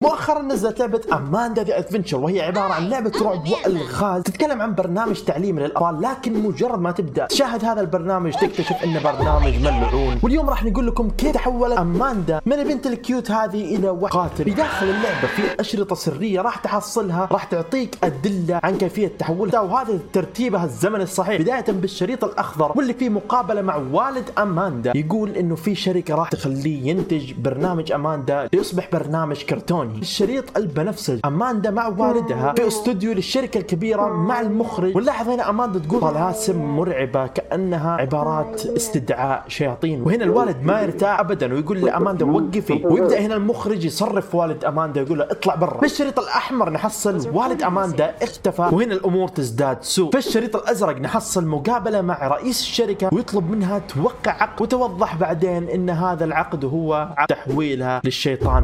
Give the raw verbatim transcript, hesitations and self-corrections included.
مؤخرا نزلت لعبة أماندا ذا أدفنتشر، وهي عبارة عن لعبة رعب وألغاز تتكلم عن برنامج تعليمي للأطفال، لكن مجرد ما تبدأ تشاهد هذا البرنامج تكتشف إنه برنامج ملعون. واليوم راح نقول لكم كيف تحولت أماندا من البنت الكيوت هذه إلى واحد قاتل. بداخل اللعبة في أشرطة سرية راح تحصلها، راح تعطيك أدلة عن كيفية تحولها، وهذا ترتيبها الزمني الصحيح، بداية بالشريط الأخضر واللي فيه مقابلة مع والد أماندا يقول إنه في شركة راح تخليه ينتج برنامج أماندا ليصبح برنامج كرتوني. الشريط البنفسج أماندا مع والدها في استوديو للشركة الكبيرة مع المخرج، ونلاحظ هنا أماندا تقول طلاسم مرعبة كأنها عبارات استدعاء شياطين، وهنا الوالد ما يرتاح أبدا ويقول لأماندا وقفي، ويبدأ هنا المخرج يصرف والد أماندا يقول له اطلع برا. في الشريط الأحمر نحصل والد أماندا اختفى، وهنا الأمور تزداد سوء. في الشريط الأزرق نحصل مقابلة مع رئيس الشركة ويطلب منها توقع عقد، وتوضح بعدين إن هذا العقد هو عقد تحويلها للشيطان.